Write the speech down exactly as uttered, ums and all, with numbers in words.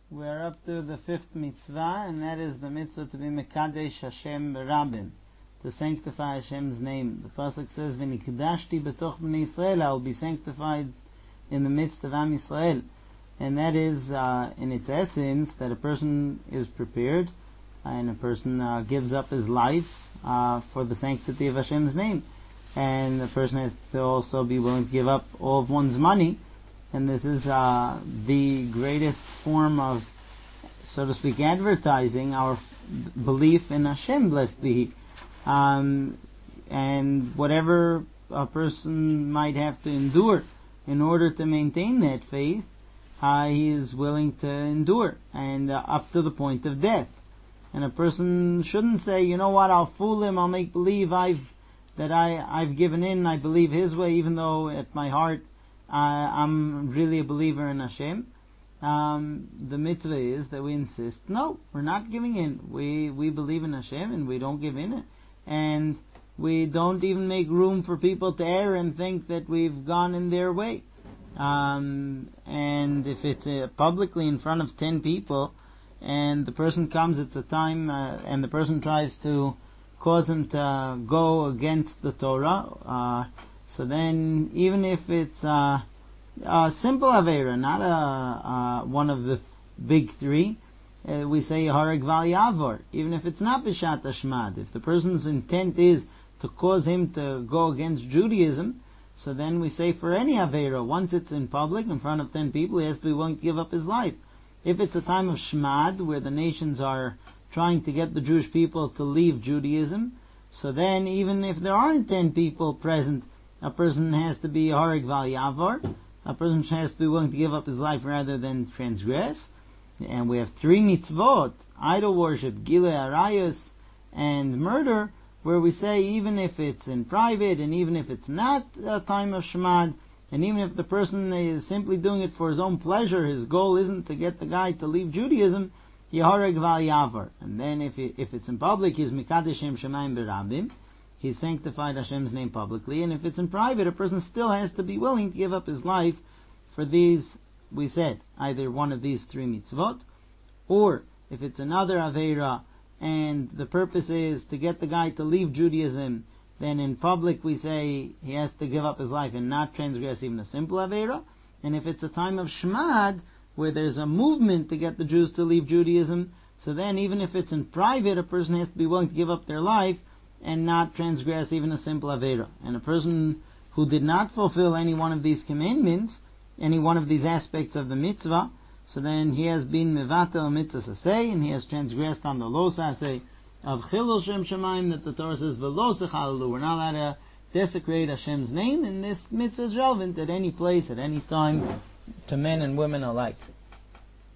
We're up to the fifth mitzvah, and that is the mitzvah to be Mekadesh Hashem Berabim, to sanctify Hashem's name. The pasuk says, "V'nikdashti betoch b'nei Yisrael," I will be sanctified in the midst of Am Yisrael. And that is, uh, in its essence, that a person is prepared, and a person uh, gives up his life uh, for the sanctity of Hashem's name. And the person has to also be willing to give up all of one's money. And this is uh, the greatest form of, so to speak, advertising our f- belief in Hashem, blessed be He. Um, and whatever a person might have to endure in order to maintain that faith, uh, he is willing to endure, and uh, up to the point of death. And a person shouldn't say, you know what, I'll fool him, I'll make believe I've that I, I've given in, I believe his way, even though at my heart Uh, I'm really a believer in Hashem. Um, the mitzvah is that we insist, no, we're not giving in. We we believe in Hashem and we don't give in. And we don't even make room for people to err and think that we've gone in their way. Um, and if it's uh, publicly in front of ten people and the person comes, it's a time, uh, and the person tries to cause him to go against the Torah, uh, so then, even if it's uh, a simple Aveira, not a, uh, one of the big three, uh, we say Harag Val Yavor. Even if it's not Bishat Ashmad, if the person's intent is to cause him to go against Judaism, so then we say for any Aveira, once it's in public, in front of ten people, he has to be willing to give up his life. If it's a time of Shmad, where the nations are trying to get the Jewish people to leave Judaism, so then even if there aren't ten people present, a person has to be Harag Val Yavor. A person has to be willing to give up his life rather than transgress. And we have three mitzvot: idol worship, Gilui Arayos, and murder, where we say even if it's in private, and even if it's not a time of Shemad, and even if the person is simply doing it for his own pleasure, his goal isn't to get the guy to leave Judaism, Harag Val Yavor. And then if it, if it's in public, he's Mekadesh Shem Shemayim Berabim. He sanctified Hashem's name publicly, and if it's in private, a person still has to be willing to give up his life for these, we said, either one of these three mitzvot, or if it's another Aveira, and the purpose is to get the guy to leave Judaism, then in public we say he has to give up his life and not transgress even a simple Aveira. And if it's a time of Shmad, where there's a movement to get the Jews to leave Judaism, so then even if it's in private, a person has to be willing to give up their life and not transgress even a simple Aveira. And a person who did not fulfill any one of these commandments, any one of these aspects of the mitzvah, so then he has been mevatel mitzvah saseh, and he has transgressed on the lo saseh of chilul Shem Shemaim, that the Torah says, v'lo sechalalu, we're not allowed to desecrate Hashem's name, and this mitzvah is relevant at any place, at any time, to men and women alike.